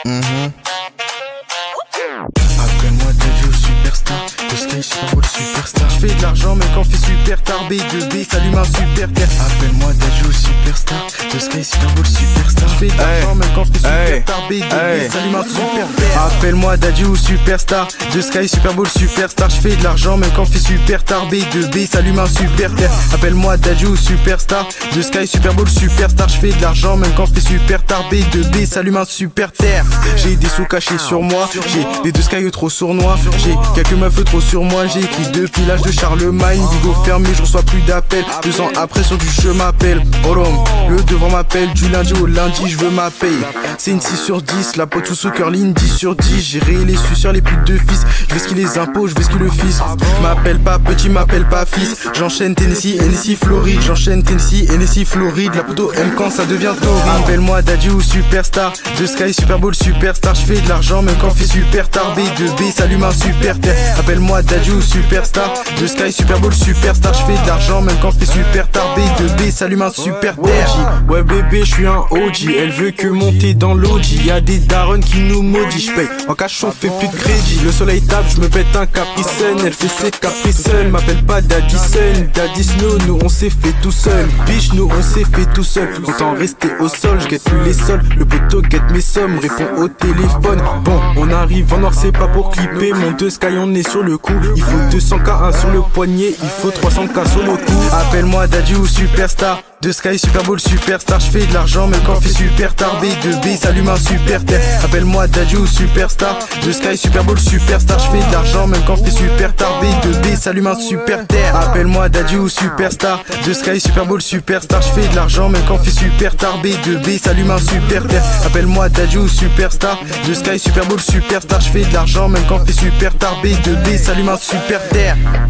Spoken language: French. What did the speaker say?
Appelle-moi Dadju superstar, de Sky Super Bowl superstar. J'fais de l'argent même quand fait super tard. B2B s'allume un super terre. Appelle-moi Dadju superstar, de Sky Super Bowl superstar. J'fais de l'argent même quand fait super tard. B2B s'allume un super terre. Appelle-moi Dadju superstar, de Sky Super Bowl superstar. J'fais de l'argent même quand fait super tard. B2B s'allume un super terre. Appelle-moi Dadju superstar, de Sky Super Bowl superstar. J'fais de l'argent même quand fait super tard. B2B s'allume un super terre. J'ai des sous cachés sur moi, j'ai des deux Sky trop sournois, j'ai quelques meufs trop sur moi. J'ai écrit depuis l'âge de Charlemagne. Bigo fermé, je reçois plus d'appels. 2 ans après sur du je m'appelle Orom, le devant m'appelle. Du lundi au lundi je veux ma paye. C'est une 6 sur 10, la pote sous curling 10 sur 10. Gérer les suceurs, les putes de fils. Je vais ce qu'il les impôts, je vais ce qu'il le fils. M'appelle pas petit, m'appelle pas fils. J'enchaîne Tennessee, NSI, Floride. J'enchaîne Tennessee, NSI, Floride. La poteau aime quand ça devient torride. Appelle-moi Dadju superstar, de Sky Super Bowl superstar. J'fais de l'argent même quand fait super tard. B2B s'allume un super terre. Appelle-moi Dadju superstar, de Sky Super Bowl superstar. J'fais de l'argent même quand fait super tard. B2B s'allume un super terre. Ouais bébé, j'suis un OG. Elle veut que monter dans l'OG. Y'a des darons qui nous maudit. J'paye en cash, on fait plus de crédit. Le soleil tape, j'me pète un capricène. Elle fait ses caprices seules. M'appelle pas Daddyson, Daddy Snow. Nous on s'est fait tout seul. Bitch, nous on s'est fait tout seul. Autant rester au sol, j'guette plus les sols. Le poteau guette mes sommes, répond au téléphone. Bon, on arrive en or, c'est pas pour clipper. Mon 2 Sky, on est sur le coup. Il faut 200K1 sur le poignet, il faut 300K sur le cou. Appelle-moi Dadju superstar, de Sky Super Bowl superstar. J'fais de l'argent même quand fait super tard. B2B s'allume un super terre. Appelle-moi Dadju superstar, de Sky Super Bowl superstar. J'fais de l'argent même quand fait super tard. B2B s'allume un super terre. Appelle-moi Dadju superstar, de Sky Super Bowl superstar. J'fais de l'argent même quand fait super tard. B2B s'allume un super terre. Appelle-moi Dadju superstar, de Sky Super Bowl superstar. J'fais de l'argent même quand fait super tard. B2B s'allume un super terre.